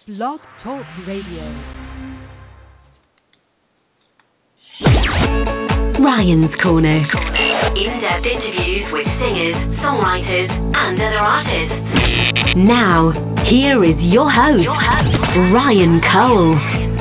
Blog Talk Radio. Ryan's Corner. In-depth interviews with singers, songwriters, and other artists. Now, here is your host, Ryan Cole.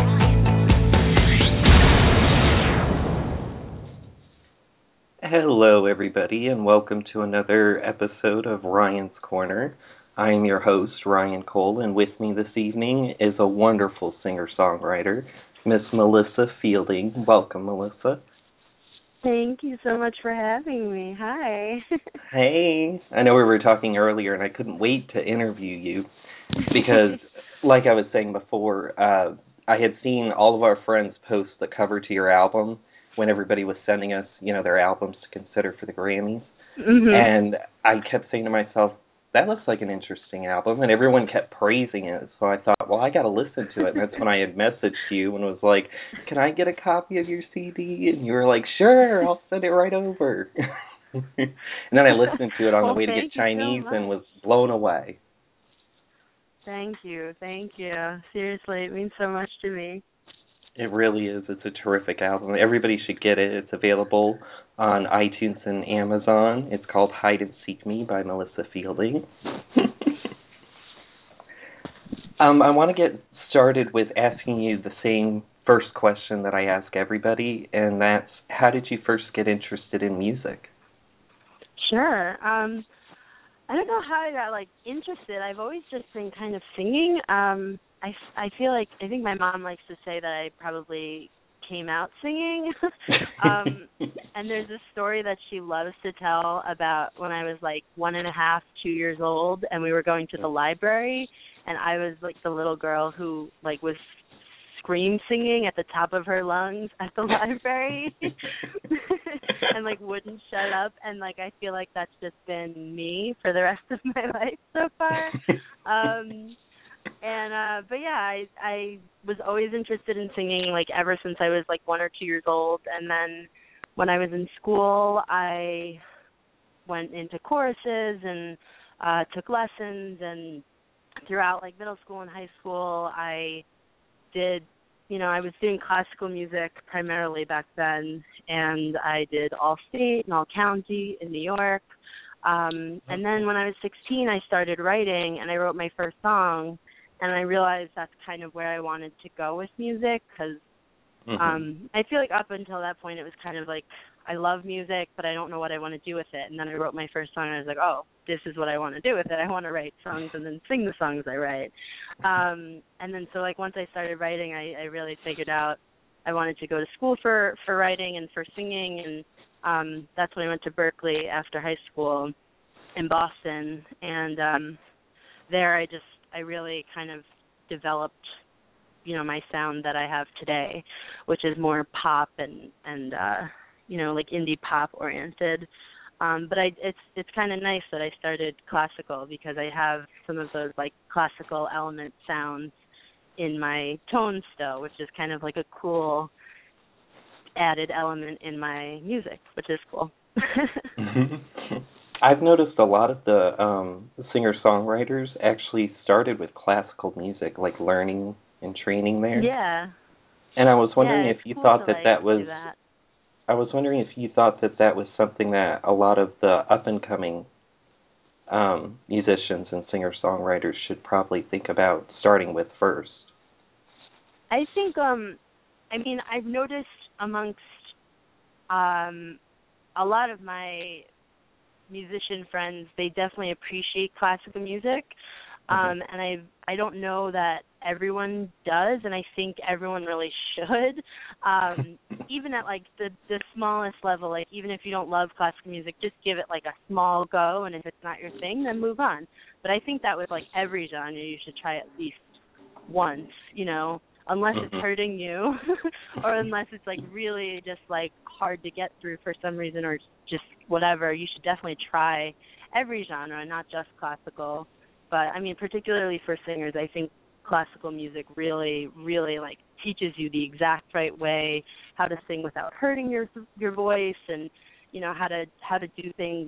Hello, everybody, and welcome to another episode of Ryan's Corner. I am your host, Ryan Cole, and with me this evening is a wonderful singer-songwriter, Miss Melissa Fielding. Welcome, Melissa. Thank you so much for having me. Hi. Hey. I know we were talking earlier, and I couldn't wait to interview you because, like I was saying before, I had seen all of our friends post the cover to your album when everybody was sending us, their albums to consider for the Grammys. Mm-hmm. And I kept saying to myself, that looks like an interesting album, and everyone kept praising it. So I thought, well, I got to listen to it. And that's when I had messaged you and was like, can I get a copy of your CD? And you were like, sure, I'll send it right over. And then I listened to it on the way to get Chinese and was blown away. Thank you. Seriously, it means so much to me. It really is. It's a terrific album. Everybody should get it. It's available on iTunes and Amazon. It's called Hide and Seek Me by Melissa Fielding. I want to get started with asking you the same first question that I ask everybody, and that's, how did you first get interested in music? Sure. I don't know how I got, interested. I've always just been kind of singing. I think my mom likes to say that I probably came out singing. And there's this story that she loves to tell about when I was 1.5, 2 years old, and we were going to the library, and I was the little girl who was scream singing at the top of her lungs at the library and wouldn't shut up, and I feel like that's just been me for the rest of my life so far. But yeah, I was always interested in singing, ever since I was 1 or 2 years old. And then when I was in school, I went into choruses and took lessons. And throughout middle school and high school, I did, I was doing classical music primarily back then. And I did all state and all county in New York. And then when I was 16, I started writing, and I wrote my first song. And I realized that's kind of where I wanted to go with music, because I feel up until that point it was kind of I love music, but I don't know what I want to do with it. And then I wrote my first song, and I was like, oh, this is what I want to do with it. I want to write songs and then sing the songs I write. And then so once I started writing, I really figured out I wanted to go to school for writing and for singing. And that's when I went to Berkeley after high school in Boston. And there I really kind of developed, my sound that I have today, which is more pop and indie pop oriented. But it's kind of nice that I started classical, because I have some of those classical element sounds in my tone still, which is kind of a cool added element in my music, which is cool. I've noticed a lot of the singer-songwriters actually started with classical music, learning and training there. Yeah. And I was wondering if you thought that was. That. I was wondering if you thought that was something that a lot of the up-and-coming musicians and singer-songwriters should probably think about starting with first. I think, I've noticed amongst a lot of my musician friends, they definitely appreciate classical music, and I don't know that everyone does, and I think everyone really should, even at the smallest level. Even if you don't love classical music, just give it a small go, and if it's not your thing, then move on. But I think that with every genre, you should try at least once, unless it's hurting you or unless it's really just hard to get through for some reason, or just whatever. You should definitely try every genre, not just classical. But particularly for singers, I think classical music really teaches you the exact right way, how to sing without hurting your voice, and how to do things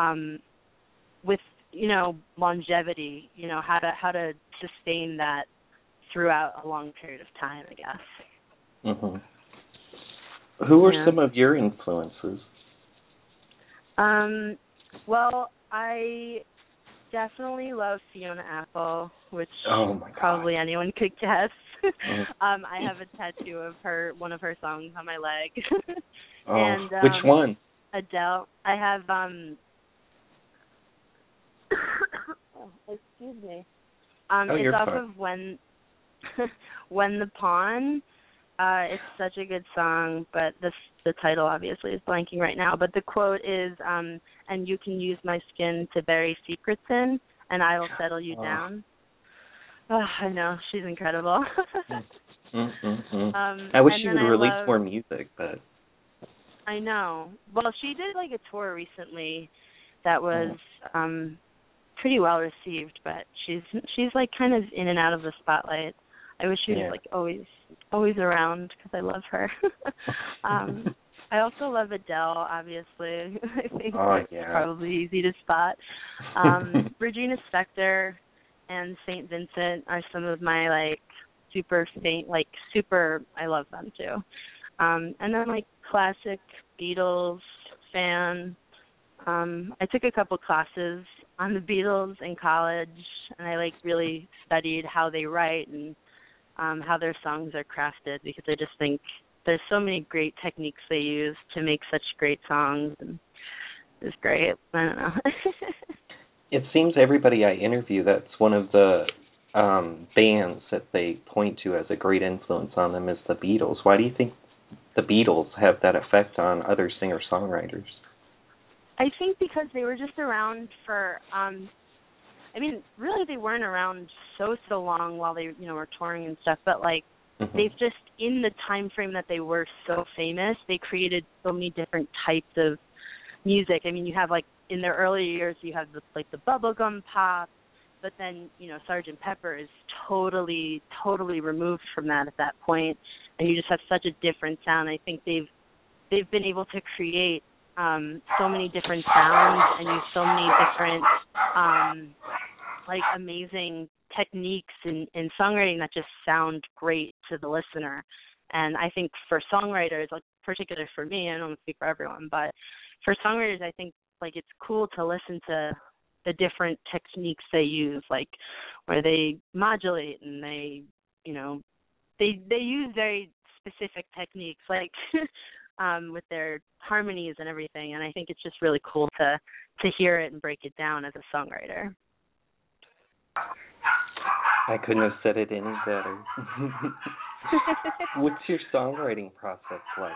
with longevity, how to sustain that throughout a long period of time, I guess. Mhm. Who are some of your influences? Well, I definitely love Fiona Apple, which probably anyone could guess. I have a tattoo of one of her songs on my leg. And which one? Adele. I have excuse me. It's off of When the Pawn. It's such a good song, but the title obviously is blanking right now. But the quote is, "And you can use my skin to bury secrets in, and I will settle you down." Oh, I know, she's incredible. I wish she would release more music, but I know. Well, she did like a tour recently that was pretty well received, but she's like kind of in and out of the spotlight. I wish she was like always around because I love her. I also love Adele, obviously. I think it's probably easy to spot. Regina Spektor and St. Vincent are some of my like super, I love them too. And then like classic Beatles fan. I took a couple classes on the Beatles in college, and I like really studied how they write and how their songs are crafted, because I just think there's so many great techniques they use to make such great songs, and it's great. I don't know. It seems everybody I interview, that's one of the bands that they point to as a great influence on them is the Beatles. Why do you think the Beatles have that effect on other singer-songwriters? I think because they were just around for really they weren't around so long while they, were touring and stuff, but like they've just, in the time frame that they were so famous, they created so many different types of music. I mean, you have like in their early years, you have the bubblegum pop, but then, Sgt. Pepper is totally removed from that at that point, and you just have such a different sound. I think they've been able to create so many different sounds and use so many different amazing techniques in songwriting that just sound great to the listener. And I think for songwriters, like particularly for me, I don't speak for everyone, but for songwriters, I think like it's cool to listen to the different techniques they use, like where they modulate and they use very specific techniques, like with their harmonies and everything. And I think it's just really cool to hear it and break it down as a songwriter. I couldn't have said it any better. What's your songwriting process like?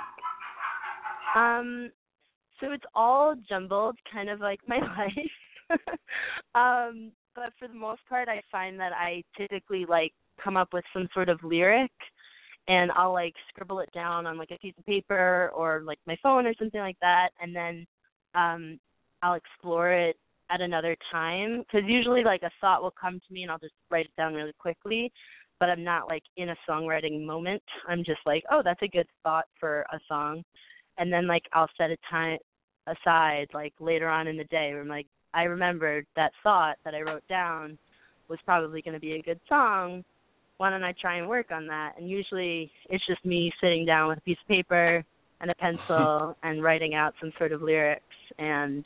So it's all jumbled, kind of like my life. But for the most part, I find that I typically come up with some sort of lyric, and I'll scribble it down on a piece of paper or my phone or something like that, and then I'll explore it at another time, because usually a thought will come to me and I'll just write it down really quickly, but I'm not in a songwriting moment. I'm just oh, that's a good thought for a song, and then I'll set a time aside later on in the day where I'm I remembered that thought that I wrote down was probably going to be a good song. Why don't I try and work on that? And usually it's just me sitting down with a piece of paper and a pencil and writing out some sort of lyrics and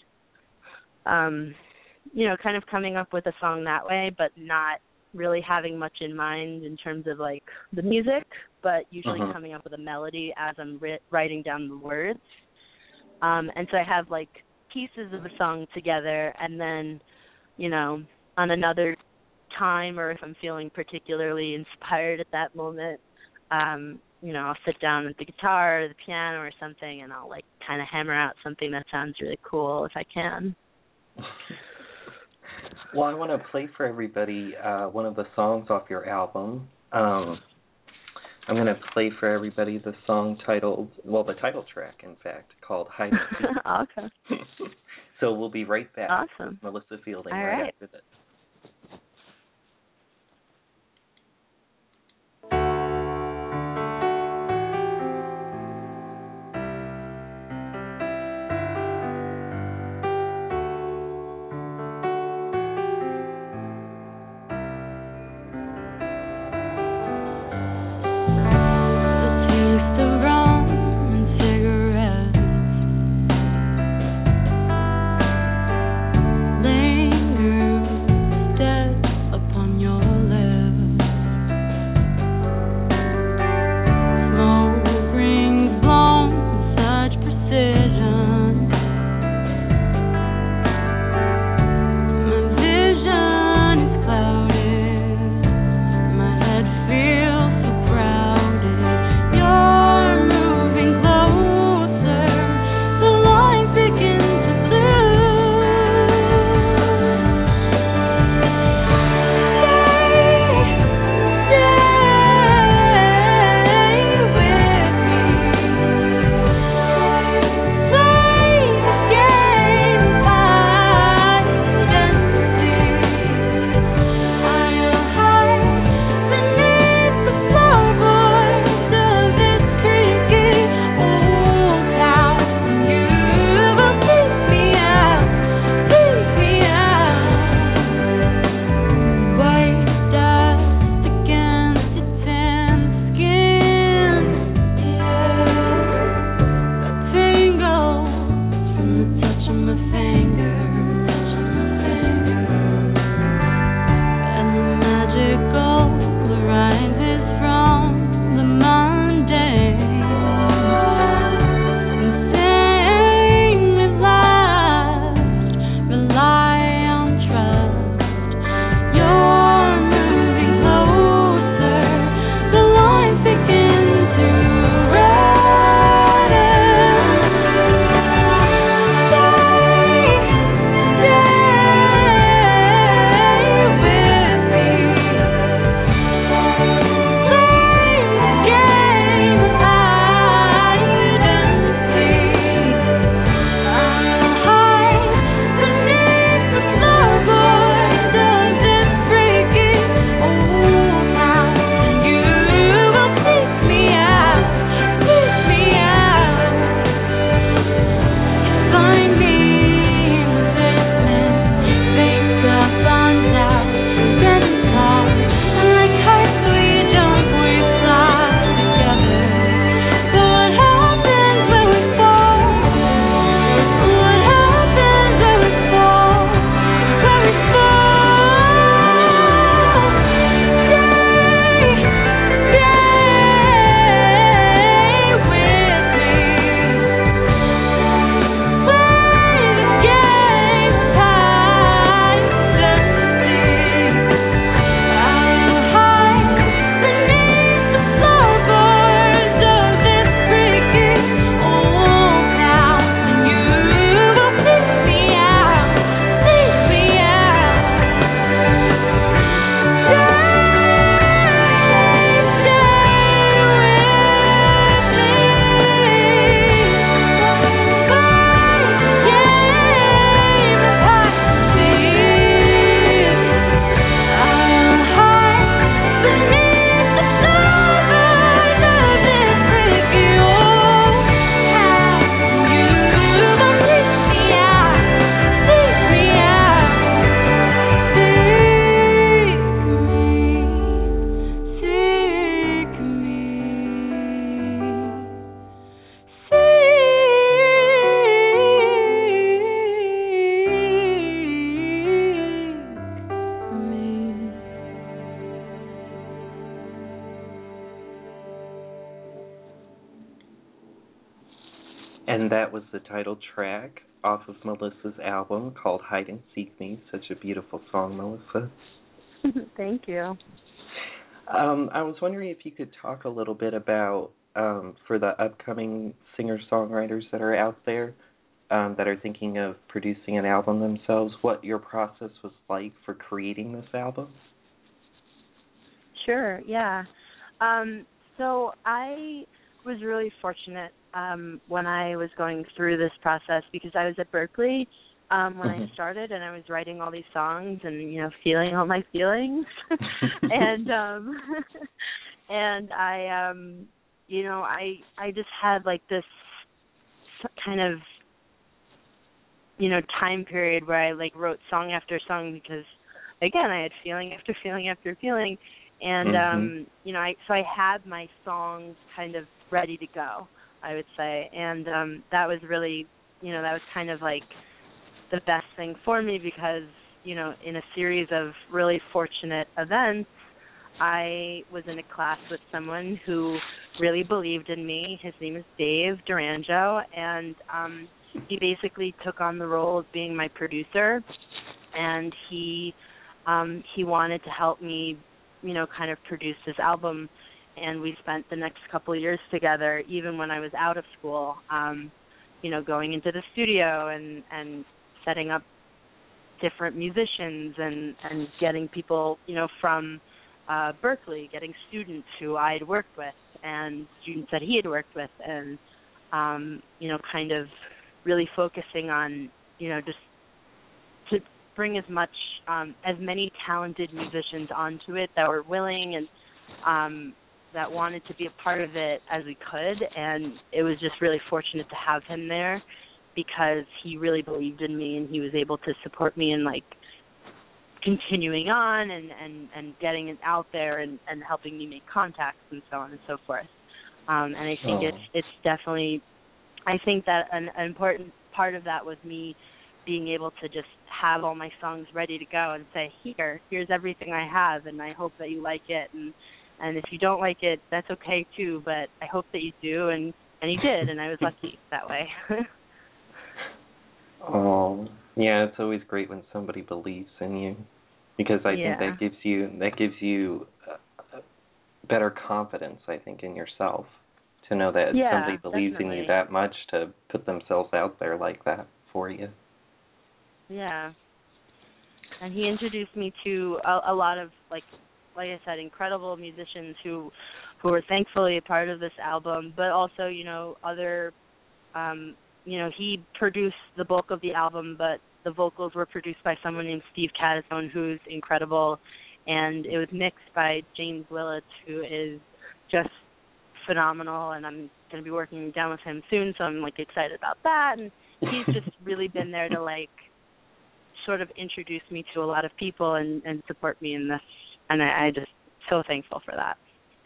kind of coming up with a song that way, but not really having much in mind in terms of the music, but usually coming up with a melody as I'm writing down the words. And so I have pieces of the song together, and then, on another time, or if I'm feeling particularly inspired at that moment, I'll sit down with the guitar or the piano or something, and I'll kind of hammer out something that sounds really cool if I can. Well, I want to play for everybody one of the songs off your album. I'm going to play for everybody the song the title track, in fact, called Hide and Seek. Awesome. So we'll be right back. Awesome. Melissa Fielding All right right. after this. And that was the title track off of Melissa's album called Hide and Seek Me. Such a beautiful song, Melissa. Thank you. I was wondering if you could talk a little bit about, for the upcoming singer-songwriters that are out there that are thinking of producing an album themselves, what your process was like for creating this album. Sure, yeah. So I was really fortunate when I was going through this process because I was at Berklee when I started, and I was writing all these songs and, you know, feeling all my feelings. and and I you know, I just had like this kind of, you know, time period where I like wrote song after song because, again, I had feeling after feeling after feeling. And, you know, so I had my songs kind of ready to go, I would say. And that was really, you know, that was kind of like the best thing for me because, you know, in a series of really fortunate events, I was in a class with someone who really believed in me. His name is Dave Durango, and he basically took on the role of being my producer, and he wanted to help me, you know, kind of produce this album, and we spent the next couple of years together, even when I was out of school, you know, going into the studio and setting up different musicians and getting people, you know, from Berklee, getting students who I had worked with and students that he had worked with, and, you know, kind of really focusing on, you know, just to bring as many talented musicians onto it that were willing and that wanted to be a part of it as we could. And it was just really fortunate to have him there because he really believed in me and he was able to support me in like continuing on and getting it out there and helping me make contacts and so on and so forth. And I think it's definitely, I think that an important part of that was me being able to just have all my songs ready to go and say, here's everything I have, and I hope that you like it. And if you don't like it, that's okay too, but I hope that you do, and you did, and I was lucky that way. Oh, yeah, it's always great when somebody believes in you, because I think that gives you better confidence, I think, in yourself, to know that somebody believes in you that much to put themselves out there like that for you. Yeah. And he introduced me to a lot of, like I said, incredible musicians who were thankfully a part of this album, but also, you know, other, you know, he produced the bulk of the album, but the vocals were produced by someone named Steve Catazone, who's incredible, and it was mixed by James Willits, who is just phenomenal, and I'm going to be working down with him soon, so I'm, like, excited about that, and he's just really been there to, like, sort of introduce me to a lot of people and support me in this, and I just so thankful for that.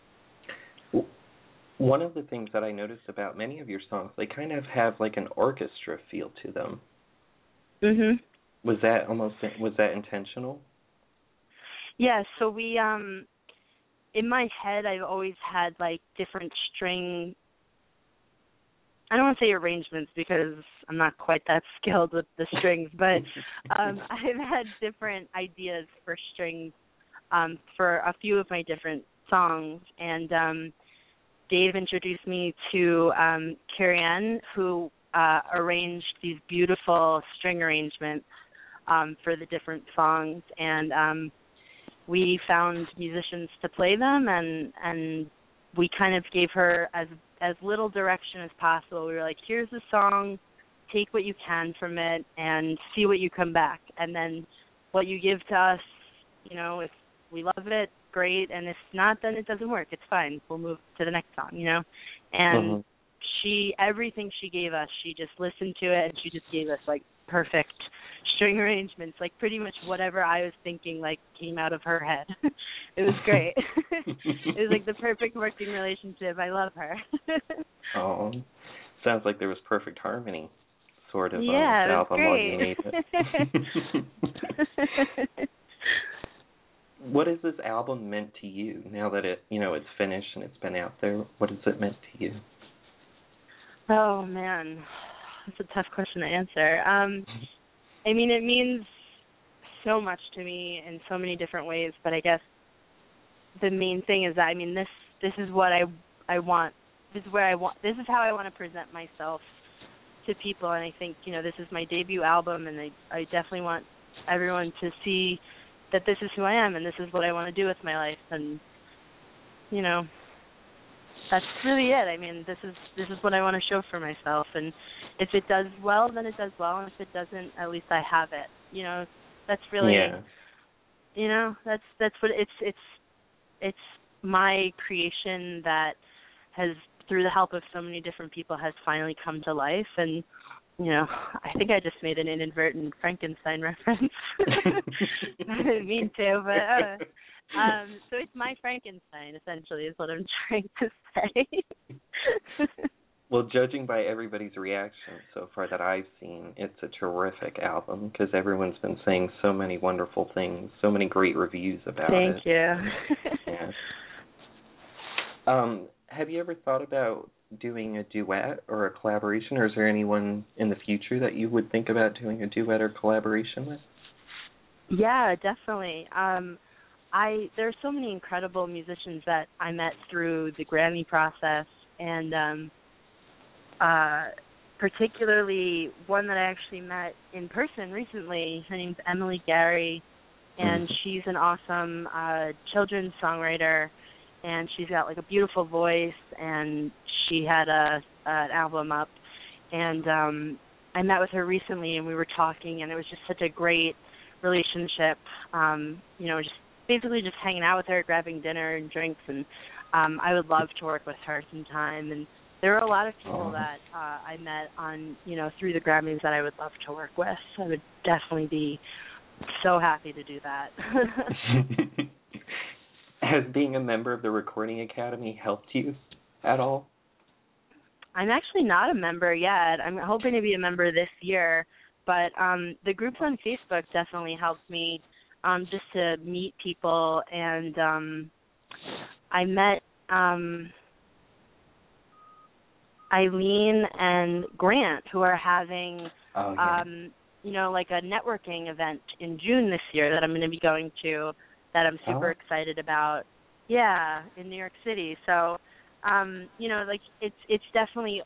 One of the things that I noticed about many of your songs, they kind of have like an orchestra feel to them. Mhm. Was that intentional? Yeah, so we in my head I've always had like different string, I don't want to say arrangements because I'm not quite that skilled with the strings, but I've had different ideas for strings for a few of my different songs, and Dave introduced me to Carrie Ann, who arranged these beautiful string arrangements for the different songs, and we found musicians to play them, and we kind of gave her as little direction as possible. We were like, here's the song, take what you can from it, and see what you come back. And then what you give to us, you know, if we love it, great, and if not, then it doesn't work. It's fine. We'll move to the next song, you know. And everything she gave us, she just listened to it, and she just gave us, like, perfect string arrangements, like pretty much whatever I was thinking, like, came out of her head. It was great. It was like the perfect working relationship. I love her. Oh, sounds like there was perfect harmony, sort of, on the album while you made it. What has this album meant to you now that it's finished and it's been out there? What has it meant to you? Oh, man. That's a tough question to answer. I mean, it means so much to me in so many different ways, but I guess the main thing is that, I mean, this is what I want. This is how I want to present myself to people, and I think, you know, this is my debut album, and I definitely want everyone to see that this is who I am and this is what I want to do with my life, and, you know, that's really it. I mean, this is what I want to show for myself, and if it does well, then it does well, and if it doesn't, at least I have it. You know, that's really, you know, that's what it's my creation that has, through the help of so many different people, has finally come to life. And, you know, I think I just made an inadvertent Frankenstein reference. I didn't mean to, but so it's my Frankenstein, essentially, is what I'm trying to say. Well, judging by everybody's reaction so far that I've seen, it's a terrific album because everyone's been saying so many wonderful things, so many great reviews about it. Thank you. Yeah. Have you ever thought about doing a duet or a collaboration, or is there anyone in the future that you would think about doing a duet or collaboration with? Yeah, definitely. There are so many incredible musicians that I met through the Grammy process, and particularly one that I actually met in person recently. Her name's Emily Gary, and she's an awesome children's songwriter, and she's got like a beautiful voice, and she had an album up, and I met with her recently, and we were talking, and it was just such a great relationship, you know, just basically just hanging out with her, grabbing dinner and drinks, and I would love to work with her sometime. And there are a lot of people that I met on, you know, through the Grammys that I would love to work with. I would definitely be so happy to do that. Has being a member of the Recording Academy helped you at all? I'm actually not a member yet. I'm hoping to be a member this year, but the groups on Facebook definitely helped me just to meet people, and I met Eileen and Grant, who are having you know, like a networking event in June this year that I'm going to be going to, that I'm super excited about. Yeah, in New York City. So, you know, like it's definitely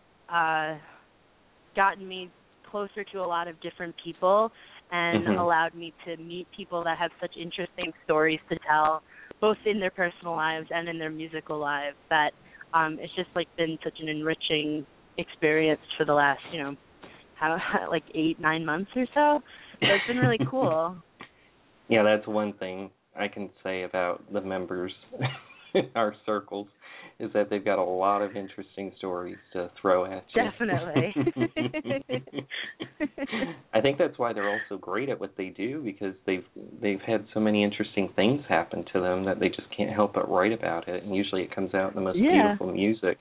gotten me closer to a lot of different people and allowed me to meet people that have such interesting stories to tell, both in their personal lives and in their musical lives, that it's just like been such an enriching experience for the last, you know, like 8-9 months or so. So it's been really cool. Yeah, that's one thing I can say about the members in our circles, is that they've got a lot of interesting stories to throw at you. Definitely. I think that's why they're also great at what they do, because they've had so many interesting things happen to them that they just can't help but write about it, and usually it comes out in the most beautiful music.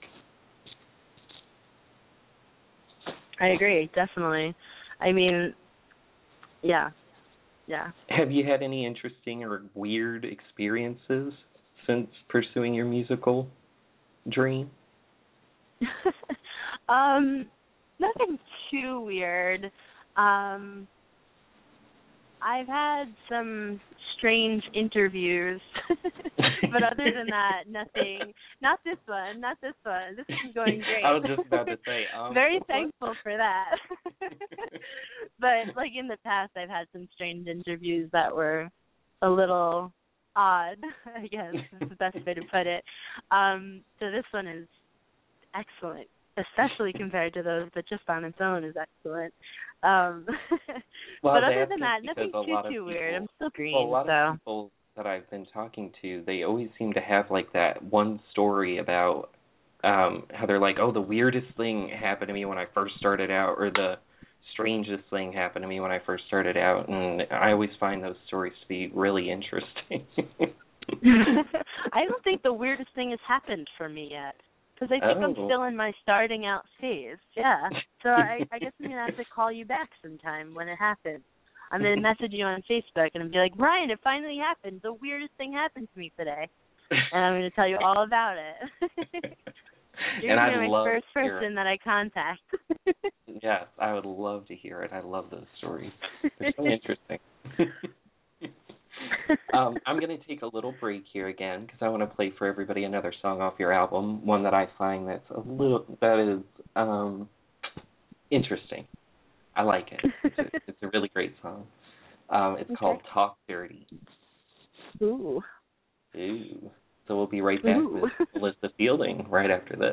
I agree, definitely. I mean, yeah. Have you had any interesting or weird experiences since pursuing your musical dream? Nothing too weird. I've had some strange interviews, but other than that, nothing. Not this one. This is going great. I was just about to say. Very thankful for that. But like in the past, I've had some strange interviews that were a little odd, I guess is the best way to put it. So this one is excellent, especially compared to those, but just on its own is excellent. Well, but other than that, nothing too weird. I'm still green. Well, a lot of people that I've been talking to, they always seem to have like that one story about how they're like, oh, the weirdest thing happened to me when I first started out, or the strangest thing happened to me when I first started out, and I always find those stories to be really interesting. I don't think the weirdest thing has happened for me yet, because I think I'm still in my starting out phase. Yeah, so I guess I'm going to have to call you back sometime when it happens. I'm going to message you on Facebook and be like, Ryan, it finally happened. The weirdest thing happened to me today. And I'm going to tell you all about it. You're And gonna be I'd my love first to hear person it. that I contact. Yes, I would love to hear it. I love those stories. They're so interesting. I'm going to take a little break here again because I want to play for everybody another song off your album, one that I find that is interesting. I like it. It's a really great song. It's called Talk Dirty. Ooh. Ooh. So we'll be right back with Melissa Fielding right after this.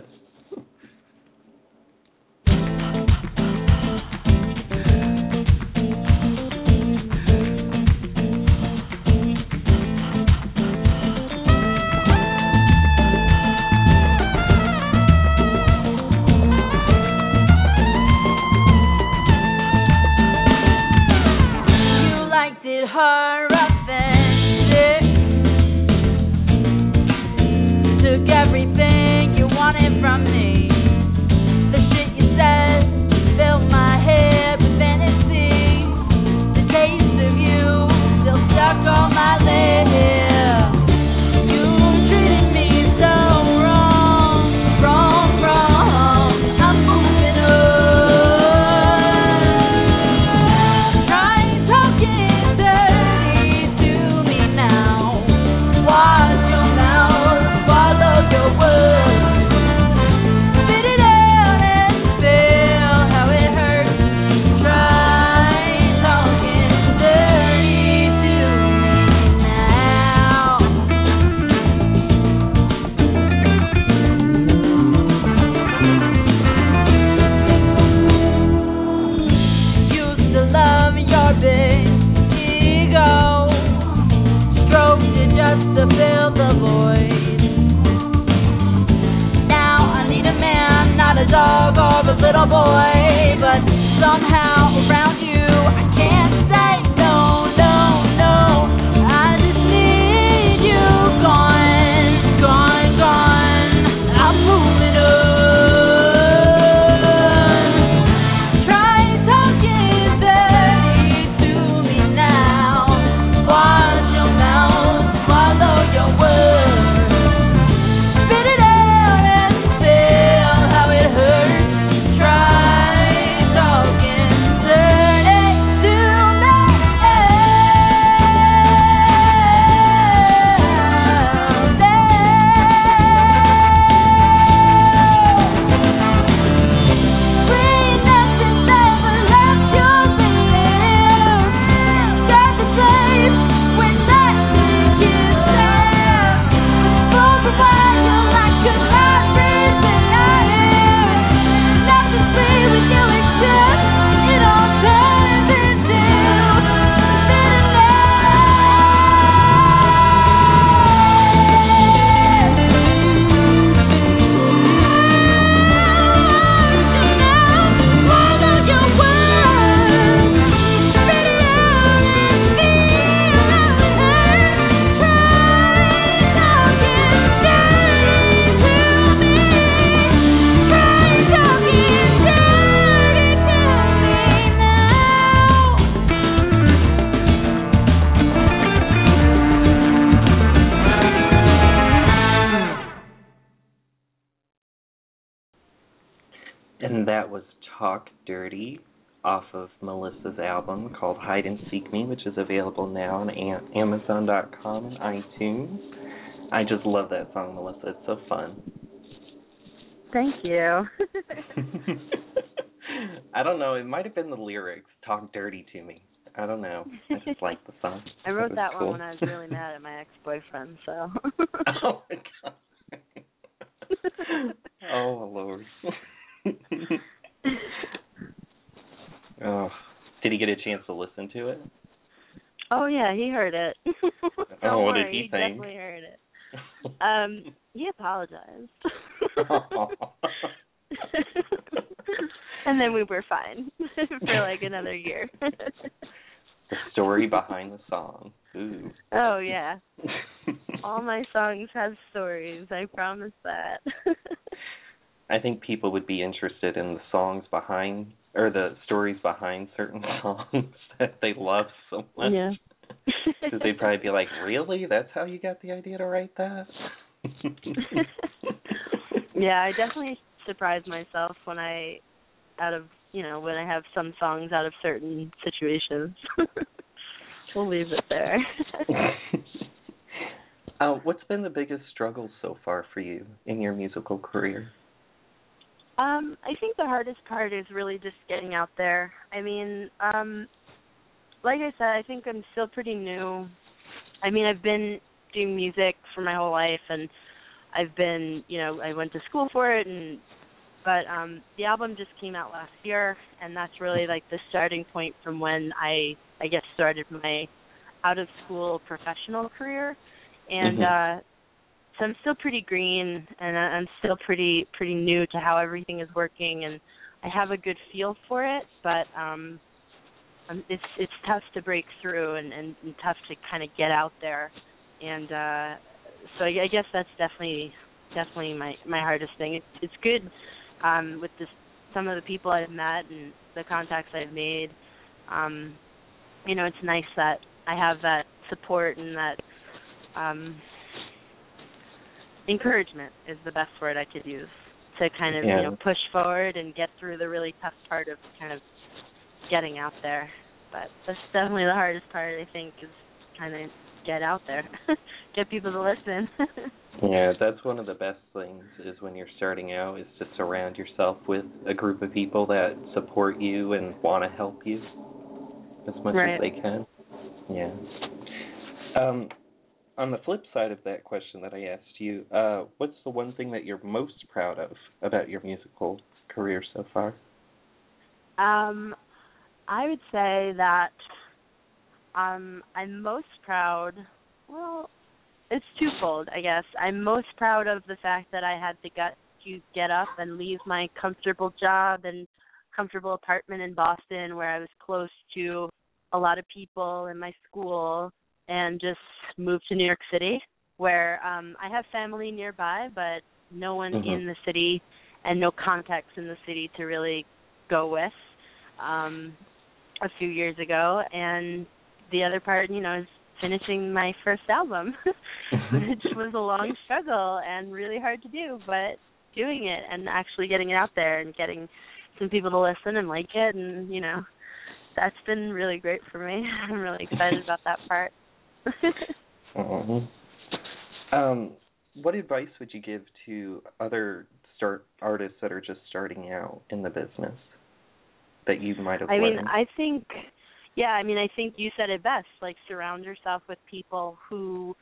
Her authentic, took everything you wanted from me. The shit you said filled my head with fantasy. The taste of you still stuck on my lips. You treated me so wrong, wrong, wrong. I'm moving on. Try talking to fill the void. Now I need a man, not a dog or a little boy, but somehow around you I can't say no, no, no. I just need you gone, gone, gone. I'm moving on. Try talking dirty to me now. Watch your mouth. Swallow your words. Spit it out and feel how it hurts. Try talking dirty to me. Nothing never left your lips. Got the place when nothing is there. Both of us like could not breathe tonight. Nothing free when you exist. It all turns into swallow your words. Spit it out and And that was Talk Dirty off of Melissa's album called Hide and Seek Me, which is available now on Amazon.com and iTunes. I just love that song, Melissa. It's so fun. Thank you. I don't know. It might have been the lyrics, Talk Dirty to Me. I don't know. I just like the song. I wrote that cool. one when I was really mad at my ex-boyfriend, so. Oh, my God. Oh, Lord. Oh, did he get a chance to listen to it? Oh yeah, he heard it. Oh, what did worry, he think? Definitely heard it. He apologized. And then we were fine for like another year. The story behind the song. Ooh. Oh yeah. All my songs have stories, I promise that. I think people would be interested in the songs behind, or the stories behind certain songs that they love so much. Yeah. Because they'd probably be like, really? That's how you got the idea to write that? Yeah, I definitely surprise myself when I have some songs out of certain situations. We'll leave it there. What's been the biggest struggle so far for you in your musical career? I think the hardest part is really just getting out there. I mean, like I said, I think I'm still pretty new. I mean, I've been doing music for my whole life, and I've been, I went to school for it, but the album just came out last year, and that's really like the starting point from when I guess started my out of school professional career, and so I'm still pretty green, and I'm still pretty new to how everything is working, and I have a good feel for it, but it's tough to break through and tough to kind of get out there, and so I guess that's definitely my hardest thing. It's good with some of the people I've met and the contacts I've made. It's nice that I have that support and that encouragement is the best word I could use to kind of push forward and get through the really tough part of kind of getting out there. But that's definitely the hardest part, I think, is kind of get out there, get people to listen. Yeah, that's one of the best things is when you're starting out is to surround yourself with a group of people that support you and want to help you as much as they can. Yeah. On the flip side of that question that I asked you, what's the one thing that you're most proud of about your musical career so far? I would say that I'm most proud, well, it's twofold, I guess. I'm most proud of the fact that I had the guts to get up and leave my comfortable job and comfortable apartment in Boston where I was close to a lot of people in my school and just move to New York City where I have family nearby but no one in the city and no contacts in the city to really go with a few years ago. And the other part, is finishing my first album, which was a long struggle and really hard to do, but doing it and actually getting it out there and getting some people to listen and like it, and, that's been really great for me. I'm really excited about that part. What advice would you give to other artists that are just starting out in the business that you might have learned? I think you said it best. Like, surround yourself with people who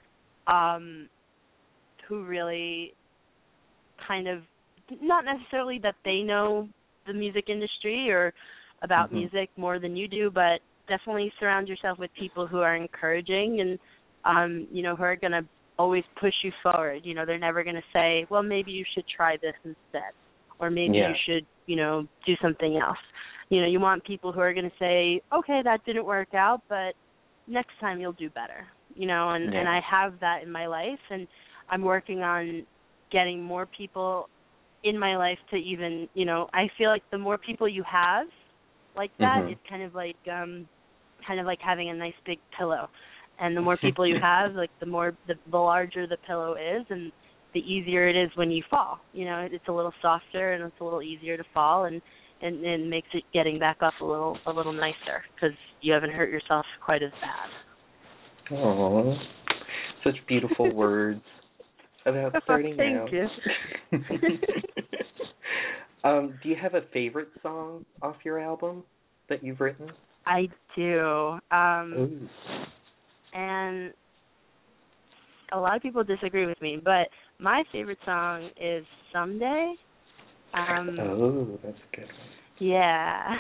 really kind of, not necessarily that they know the music industry or about music more than you do, but definitely surround yourself with people who are encouraging and, who are going to always push you forward. They're never going to say, well, maybe you should try this instead, or maybe you should, do something else. You want people who are going to say, okay, that didn't work out, but next time you'll do better, and I have that in my life, and I'm working on getting more people in my life to even, I feel like the more people you have like that, it's kind of like having a nice big pillow, and the more people you have, like the larger the pillow is, and the easier it is when you fall. It's a little softer and it's a little easier to fall, and makes it getting back up a little nicer because you haven't hurt yourself quite as bad. Oh, such beautiful words about starting out. Thank you. Do you have a favorite song off your album that you've written? I do. And a lot of people disagree with me, but my favorite song is Someday. That's a good one. Yeah.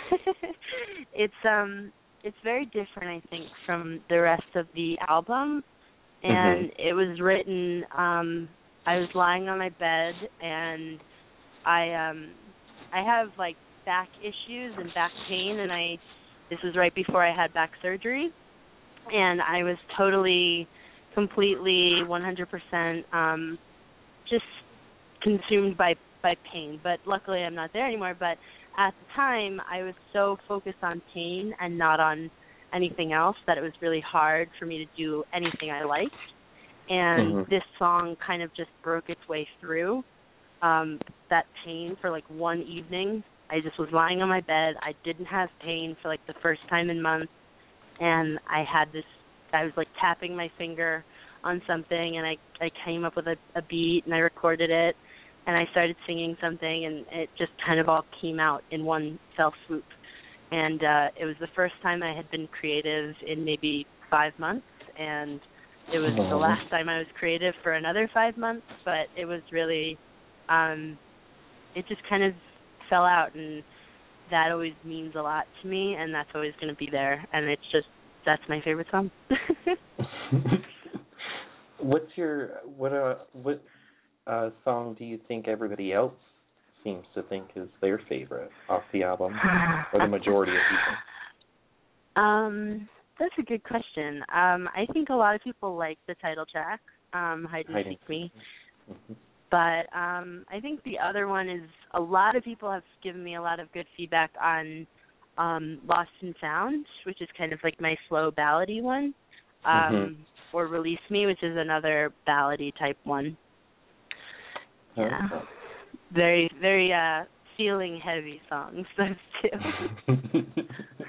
It's very different, I think, from the rest of the album. And it was written, I was lying on my bed, and I have like back issues and back pain, and this was right before I had back surgery, and I was totally, completely, 100% just consumed by pain. But luckily I'm not there anymore. But at the time I was so focused on pain and not on anything else that it was really hard for me to do anything I liked. And this song kind of just broke its way through. that pain for like one evening. I just was lying on my bed. I didn't have pain for like the first time in months, and I was like tapping my finger on something, and I came up with a beat, and I recorded it, and I started singing something, and it just kind of all came out in one fell swoop. And it was the first time I had been creative in maybe 5 months, and it was the last time I was creative for another 5 months, but it was really, it just kind of fell out, and that always means a lot to me, and that's always going to be there, and that's my favorite song. What song do you think everybody else seems to think is their favorite off the album, or the majority of people? That's a good question. I think a lot of people like the title track, Hide and Seek Me. Mm-hmm. But I think the other one is, a lot of people have given me a lot of good feedback on Lost and Found, which is kind of like my slow ballady one, or Release Me, which is another ballady type one. Yeah. Very, very feeling heavy songs, those two.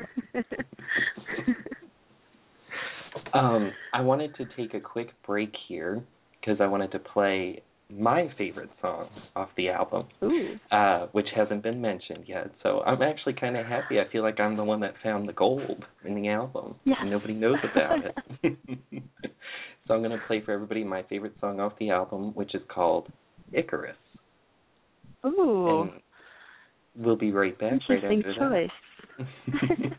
I wanted to take a quick break here because I wanted to play my favorite song off the album, which hasn't been mentioned yet. So I'm actually kind of happy. I feel like I'm the one that found the gold in the album, and nobody knows about it. So I'm going to play for everybody my favorite song off the album, which is called Icarus. Ooh. And we'll be right back right after choice. that.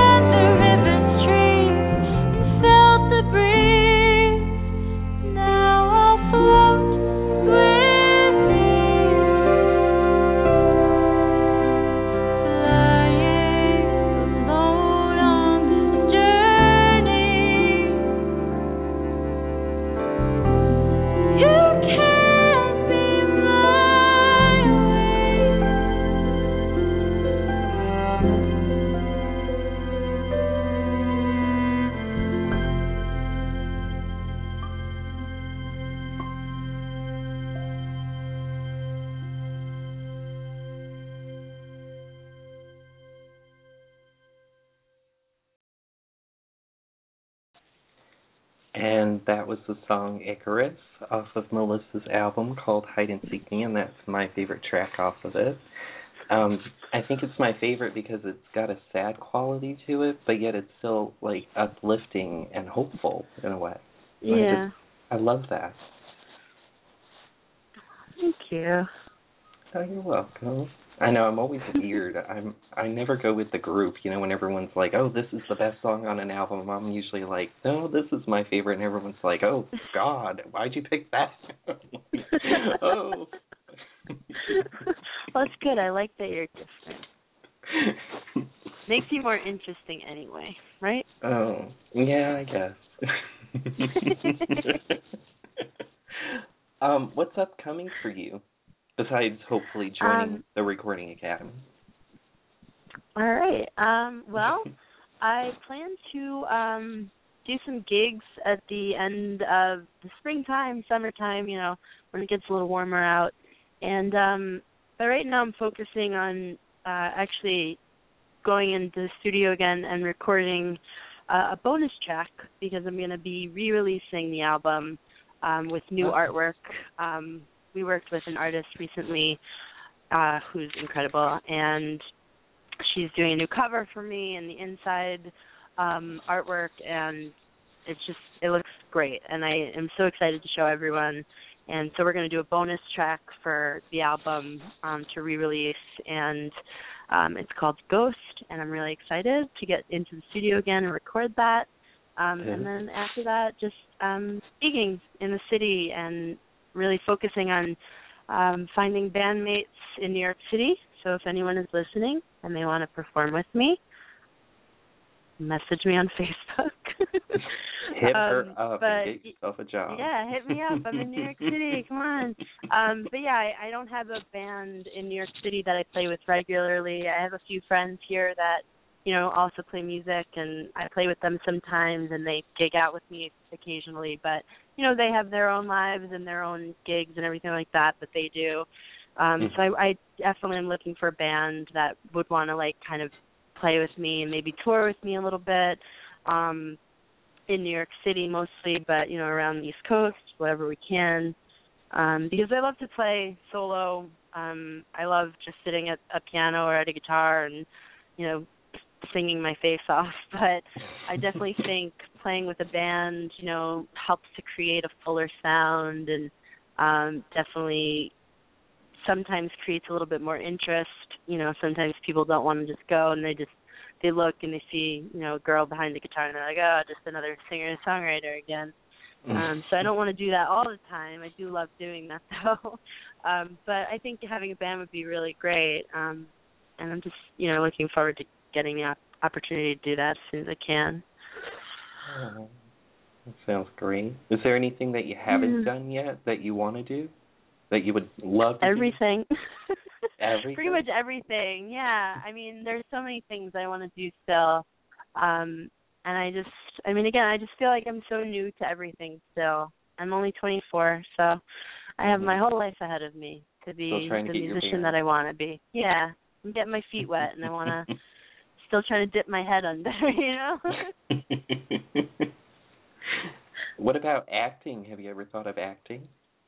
Now And that was the song Icarus off of Melissa's album called Hide and Seek Me, and that's my favorite track off of it. I think it's my favorite because it's got a sad quality to it, but yet it's still like uplifting and hopeful in a way. Yeah. I love that. Thank you. Oh, you're welcome. I know, I'm always weird. I never go with the group, you know, when everyone's like, oh, this is the best song on an album. I'm usually like, no, this is my favorite, and everyone's like, oh, God, why'd you pick that? Oh. Well, it's good. I like that you're different. Makes you more interesting anyway, right? Oh, yeah, I guess. What's upcoming for you? Besides hopefully joining the Recording Academy. All right. Well, I plan to do some gigs at the end of the springtime, summertime, you know, when it gets a little warmer out. And but right now I'm focusing on actually going into the studio again and recording a bonus track because I'm going to be re-releasing the album with new artwork. We worked with an artist recently who's incredible, and she's doing a new cover for me and the inside artwork, and it looks great, and I am so excited to show everyone. And so we're going to do a bonus track for the album to re-release, and it's called Ghost, and I'm really excited to get into the studio again and record that. And then after that, just gigging in the city and really focusing on finding bandmates in New York City. So if anyone is listening and they want to perform with me, message me on Facebook. Hit her up and get yourself a job. Yeah, hit me up. I'm in New York City. Come on. But yeah, I don't have a band in New York City that I play with regularly. I have a few friends here that, you know, also play music, and I play with them sometimes, and they gig out with me occasionally. But, you know, they have their own lives and their own gigs and everything like that they do. So I definitely am looking for a band that would want to, like, kind of play with me and maybe tour with me a little bit in New York City mostly, but, you know, around the East Coast, wherever we can, because I love to play solo. I love just sitting at a piano or at a guitar and, you know, singing my face off, but I definitely think playing with a band, you know, helps to create a fuller sound, and definitely sometimes creates a little bit more interest. You know, sometimes people don't want to just go, and they look and they see, you know, a girl behind the guitar, and they're like, oh, just another singer and songwriter again. So I don't want to do that all the time. I do love doing that, though. But I think having a band would be really great, and I'm just, you know, looking forward to getting the opportunity to do that as soon as I can. Oh, that sounds great. Is there anything that you haven't done yet that you want to do, that you would love to Everything. do? Everything? Pretty much everything, yeah. I mean, there's so many things I want to do still. And I just feel like I'm so new to everything still. I'm only 24, so I have my whole life ahead of me to be the musician that I want to be. Yeah, I'm getting my feet wet, and I want to still trying to dip my head under, you know? What about acting? Have you ever thought of acting?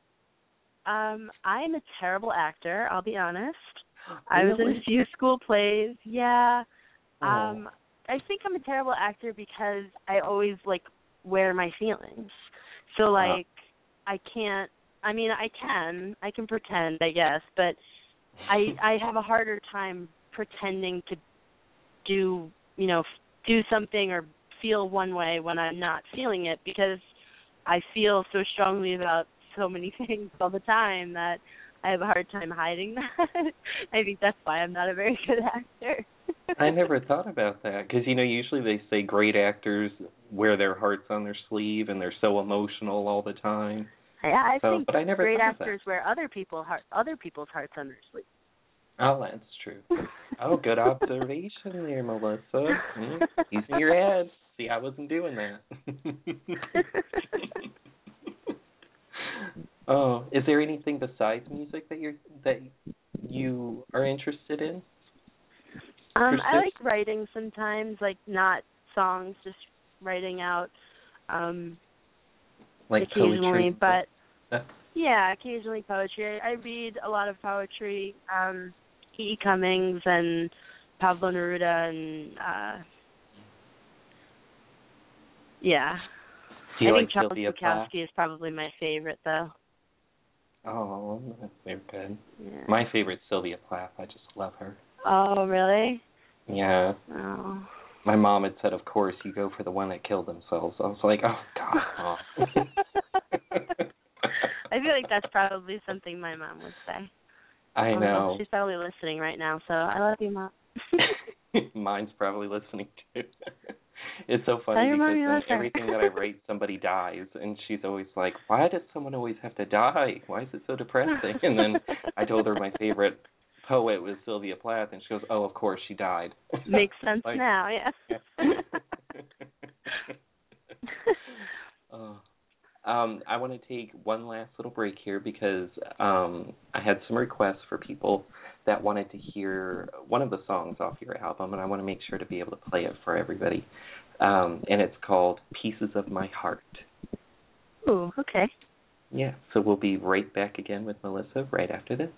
I'm a terrible actor, I'll be honest. Really? I was in a few school plays, yeah. Oh. I think I'm a terrible actor because I always, like, wear my feelings. So, like, I can pretend, I guess, but I have a harder time pretending to do something or feel one way when I'm not feeling it, because I feel so strongly about so many things all the time that I have a hard time hiding that. I think that's why I'm not a very good actor. I never thought about that, because, you know, usually they say great actors wear their hearts on their sleeve and they're so emotional all the time. Yeah, I think but I never great thought of actors wear other people's hearts on their sleeve. Oh, that's true. Oh, good observation there, Melissa. Using your head. See, I wasn't doing that. Oh, is there anything besides music that you are interested in? I like writing sometimes, like not songs, just writing out Like occasionally, poetry? but yeah, occasionally poetry. I read a lot of poetry. E. Cummings and Pablo Neruda and yeah. Do you I like think Charles Sylvia Plath? Bukowski is probably my favorite, though. Oh, that's very good. Yeah. My favorite's Sylvia Plath. I just love her. Oh, really? Yeah. Oh. My mom had said, of course, you go for the one that killed themselves. I was like, oh, God, Mom. I feel like that's probably something my mom would say. I know. She's probably listening right now, so I love you, Mom. Mine's probably listening, too. It's so funny Tell your mom because you in love her. everything that I write, somebody dies, and she's always like, why does someone always have to die? Why is it so depressing? And then I told her my favorite poet was Sylvia Plath, and she goes, oh, of course, she died. Makes sense like, now, yeah. I want to take one last little break here because I had some requests for people that wanted to hear one of the songs off your album, and I want to make sure to be able to play it for everybody. And it's called Pieces of My Heart. Ooh, okay. Yeah, so we'll be right back again with Melissa right after this.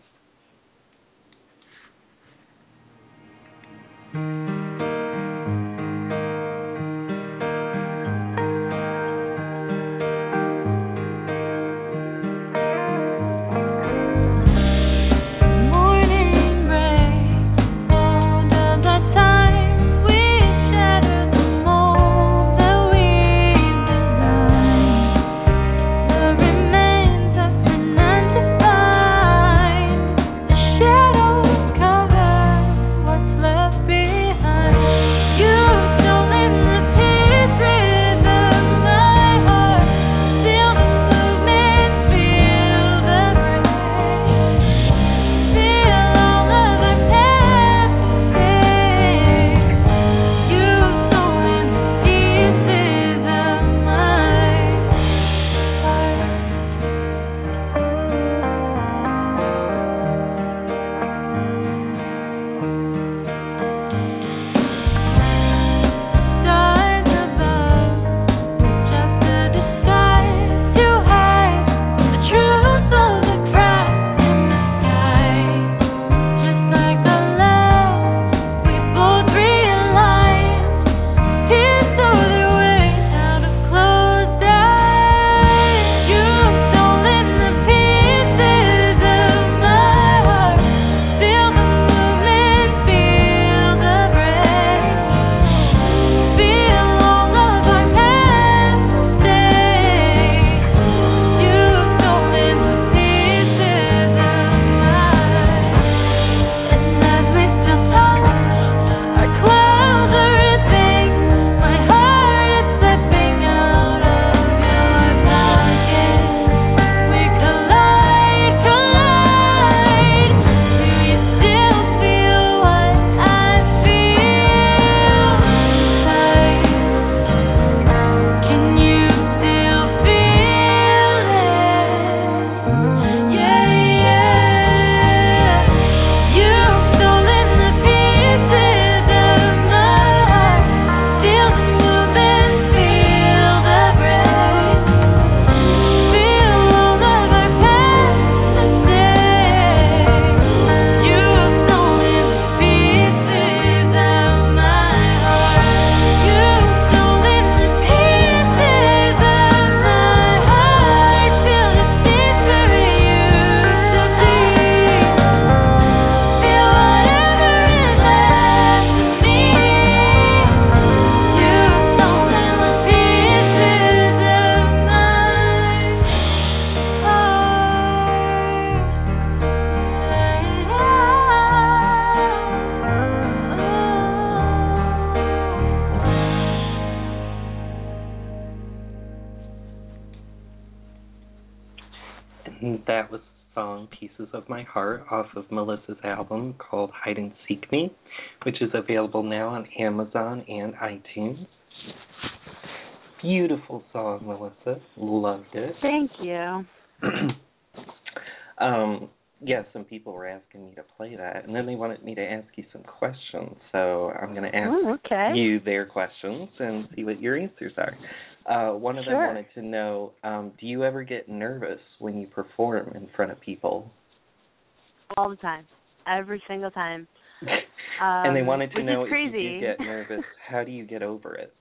That was the song Pieces of My Heart off of Melissa's album called Hide and Seek Me, which is available now on Amazon and iTunes. Beautiful song, Melissa. Loved it. Thank you. Yeah, some people were asking me to play that, and then they wanted me to ask you some questions, so I'm going to ask you their questions and see what your answers are. One of them Sure. wanted to know, do you ever get nervous when you perform in front of people? All the time. Every single time. And they wanted to which know is if crazy. you do get nervous, how do you get over it?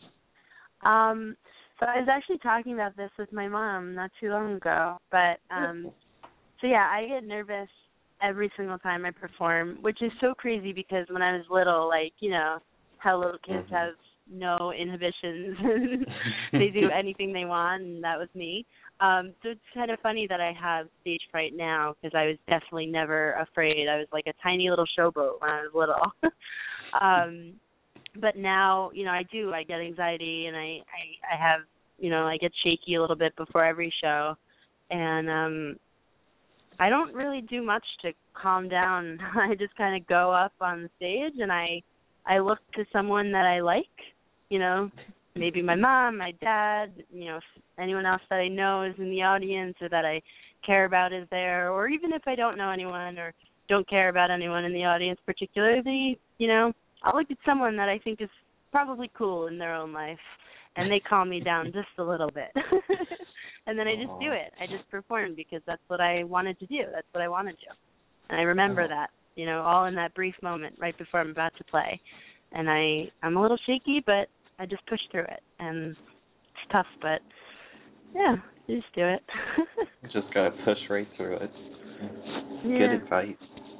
So I was actually talking about this with my mom not too long ago, but so yeah, I get nervous every single time I perform, which is so crazy because when I was little, like, you know, how little kids have no inhibitions and they do anything they want, and that was me. So it's kind of funny that I have stage fright now because I was definitely never afraid. I was like a tiny little showboat when I was little. But now, you know, I get anxiety, and I have, you know, I get shaky a little bit before every show, and I don't really do much to calm down. I just kind of go up on the stage and I look to someone that I like, you know, maybe my mom, my dad, you know, if anyone else that I know is in the audience or that I care about is there, or even if I don't know anyone or don't care about anyone in the audience particularly, you know, I'll look at someone that I think is probably cool in their own life, and they calm me down just a little bit. And then I just do it. I just perform because that's what I wanted to do. That's what I want to do. And I remember that, you know, all in that brief moment right before I'm about to play. And I'm a little shaky, but I just push through it. And it's tough, but yeah, you just do it. You just got to push right through it. Yeah. Good advice.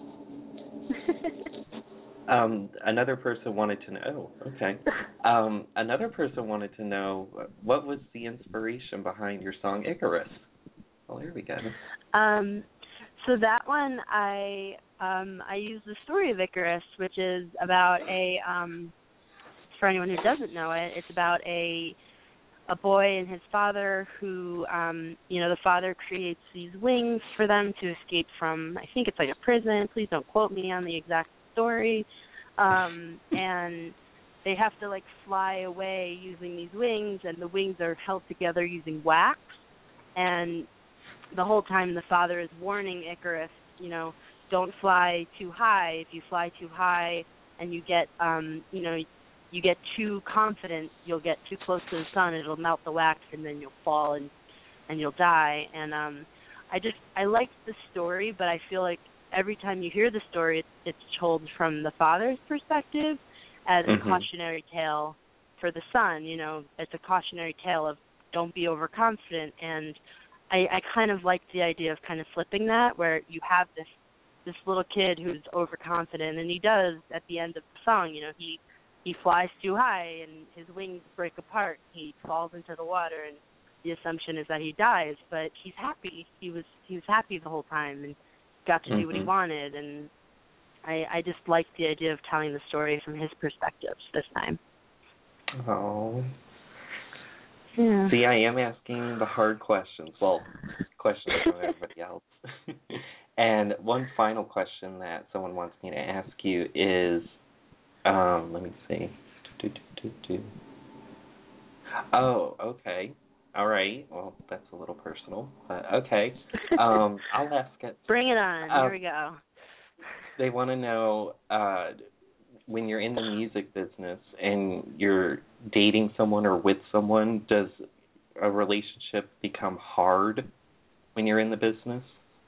Another person wanted to know. Another person wanted to know what was the inspiration behind your song Icarus. Well, here we go. So that one, I use the story of Icarus, which is about for anyone who doesn't know it, it's about a boy and his father who, you know, the father creates these wings for them to escape from, I think it's like a prison. Please don't quote me on the exact story. And they have to like fly away using these wings, and the wings are held together using wax. And the whole time the father is warning Icarus, you know, don't fly too high. If you fly too high and you get, you know, you get too confident, you'll get too close to the sun, it'll melt the wax, and then you'll fall and you'll die. And I like the story, but I feel like every time you hear the story, it's told from the father's perspective as a cautionary tale for the son. You know, it's a cautionary tale of don't be overconfident. And I kind of like the idea of kind of flipping that, where you have this little kid who's overconfident, and he does at the end of the song. You know, he flies too high and his wings break apart. He falls into the water, and the assumption is that he dies, but he's happy. He was happy the whole time and got to do what he wanted, and I just liked the idea of telling the story from his perspective this time. Oh. Yeah. See, I am asking the hard questions. Well, questions from everybody else. And one final question that someone wants me to ask you is, let me see. Oh, okay. All right. Well, that's a little personal, but okay. I'll ask it. Bring it on. Here we go. They want to know, when you're in the music business and you're dating someone or with someone, does a relationship become hard when you're in the business?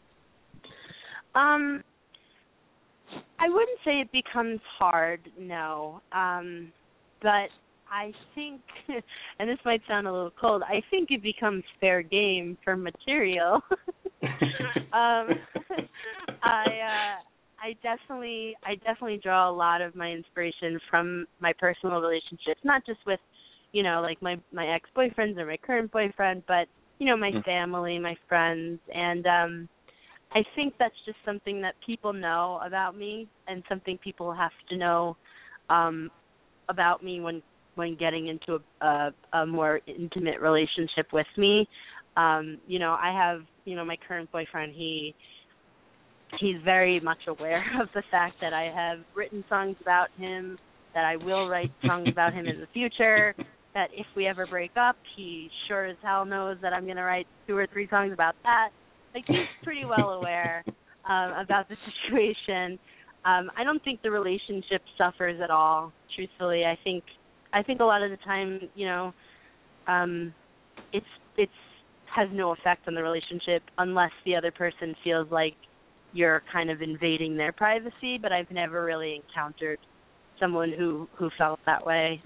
I wouldn't say it becomes hard, no. But I think, and this might sound a little cold, I think it becomes fair game for material. I definitely draw a lot of my inspiration from my personal relationships, not just with, you know, like my ex-boyfriends or my current boyfriend, but, you know, my family, my friends, and I think that's just something that people know about me, and something people have to know about me when getting into a more intimate relationship with me. You know, I have, you know, my current boyfriend, he's very much aware of the fact that I have written songs about him, that I will write songs about him in the future, that if we ever break up, he sure as hell knows that I'm going to write 2 or 3 songs about that. Like, he's pretty well aware about the situation. I don't think the relationship suffers at all, truthfully. I think a lot of the time, you know, it's has no effect on the relationship unless the other person feels like you're kind of invading their privacy, but I've never really encountered someone who felt that way.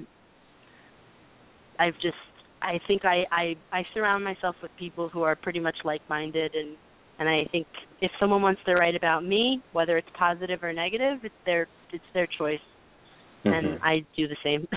I think I surround myself with people who are pretty much like-minded, and I think if someone wants to write about me, whether it's positive or negative, it's their choice, and I do the same.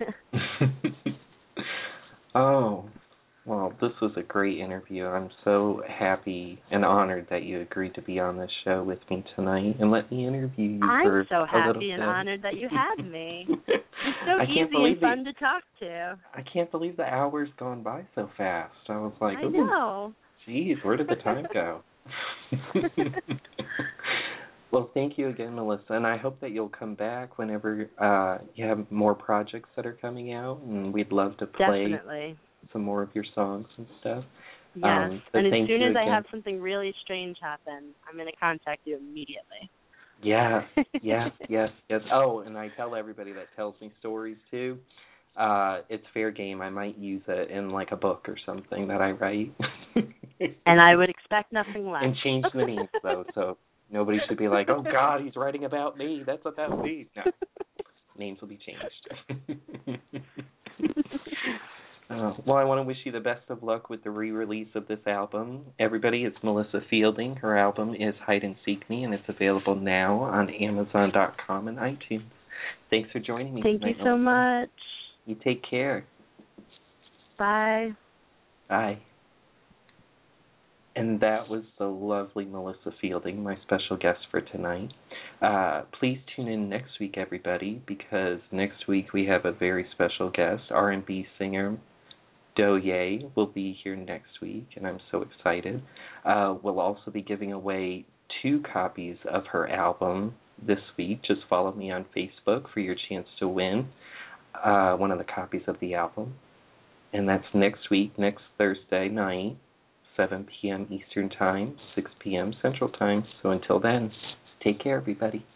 Oh, well, this was a great interview. I'm so happy and honored that you agreed to be on this show with me tonight and let me interview you for I'm so a little happy and bit. honored that you had me. It's so I can't easy and fun believe to talk to. I can't believe the hour's gone by so fast. I was like, I know. Geez, where did the time go? Well, thank you again, Melissa, and I hope that you'll come back whenever you have more projects that are coming out, and we'd love to play Definitely. some more of your songs and stuff. Yes, and as soon as I have something really strange happen, I'm going to contact you immediately. Yes. Oh, and I tell everybody that tells me stories, too, it's fair game. I might use it in, like, a book or something that I write. And I would expect nothing less. And change the names, though, so nobody should be like, oh, God, he's writing about me. That's about me. No. Names will be changed. Well, I want to wish you the best of luck with the re-release of this album. Everybody, it's Melissa Fielding. Her album is Hide and Seek Me, and it's available now on Amazon.com and iTunes. Thanks for joining me tonight. Thank you so much. You take care. Bye. Bye. And that was the lovely Melissa Fielding, my special guest for tonight. Please tune in next week, everybody, because next week we have a very special guest, R&B singer Doye will be here next week, and I'm so excited. We'll also be giving away 2 copies of her album this week. Just follow me on Facebook for your chance to win one of the copies of the album. And that's next week, next Thursday night, 7 p.m. Eastern Time, 6 p.m. Central Time. So until then, take care, everybody.